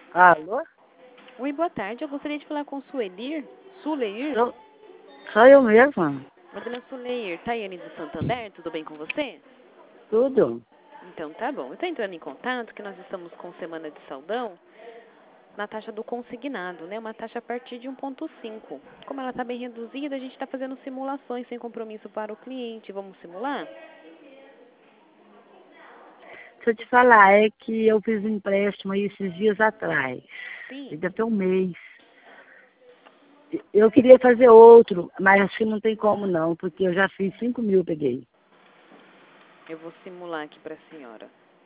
Alô? Oi, boa tarde. Eu gostaria de falar com Suelir. Suleir? Sou eu mesma. Madalena Suleir, Tayane do Santander, tudo bem com você? Tudo. Então tá bom. Eu estou entrando em contato que nós estamos com semana de saldão na taxa do consignado, né? Uma taxa a partir de 1,5. Como ela está bem reduzida, a gente está fazendo simulações sem compromisso para o cliente. Vamos simular? Deixa eu te falar, é que eu fiz um empréstimo aí esses dias atrás. Sim. Deve ter um mês. Eu queria fazer outro, mas acho que não tem como não, porque eu já fiz 5 mil, peguei. Eu vou simular aqui para a senhora.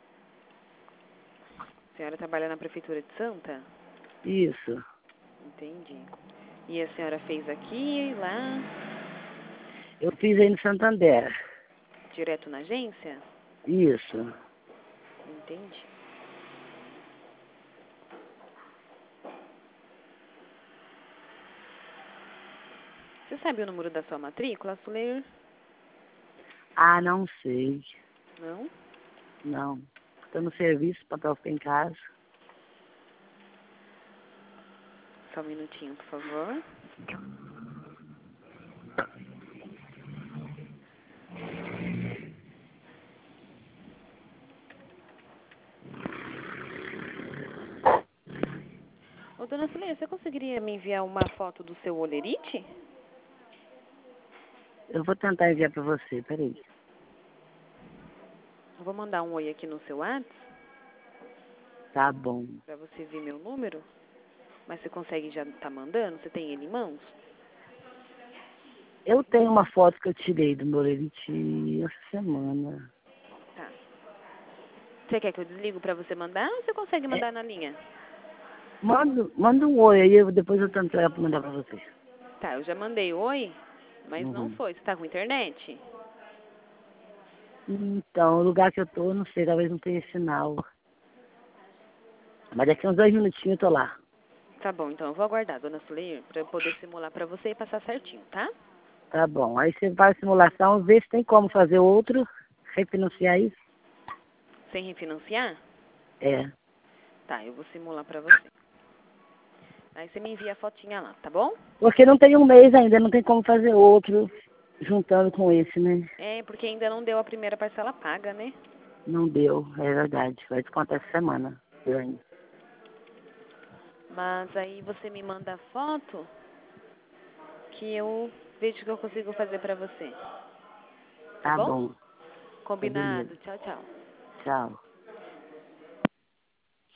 A senhora trabalha na Prefeitura de Santa? Isso. Entendi. E a senhora fez aqui, lá, Eu fiz aí no Santander. direto na agência? Isso. Entendi. Você sabe o número da sua matrícula, Suleir? Ah, não sei. Não? Não. Estou no serviço, o papel fica em casa. Só um minutinho, por favor. Ô, dona Suleir, você conseguiria me enviar uma foto do seu olerite? Eu vou tentar enviar para você, peraí. Eu vou mandar um oi aqui no seu WhatsApp, Tá bom. pra você ver meu número. Mas você consegue já tá mandando? Você tem ele em mãos? Eu tenho uma foto que eu tirei do meu Lerite essa semana. Tá. Você quer que eu desligo pra você mandar ou você consegue mandar na linha? Manda um oi aí, depois eu tento mandar pra você. Tá, eu já mandei oi, mas não Uhum. foi. Você tá com internet? Então, o lugar que eu tô, não sei, talvez não tenha sinal. Mas daqui uns 2 minutinhos eu tô lá. Tá bom, então eu vou aguardar, dona Suleir, pra eu poder simular pra você e passar certinho, tá? Tá bom. Aí você faz a simulação, vê se tem como fazer outro, refinanciar isso. Sem refinanciar? É. Tá, eu vou simular pra você. Aí você me envia a fotinha lá, tá bom? Porque não tem um mês ainda, não tem como fazer outro juntando com esse, né? É, porque ainda não deu a primeira parcela paga, né? Não deu, é verdade. Vai descontar essa semana. Deu ainda. Mas aí você me manda a foto que eu vejo o que eu consigo fazer pra você. Tá Tá bom? bom. Tá beleza. Combinado. Tchau, tchau. Tchau.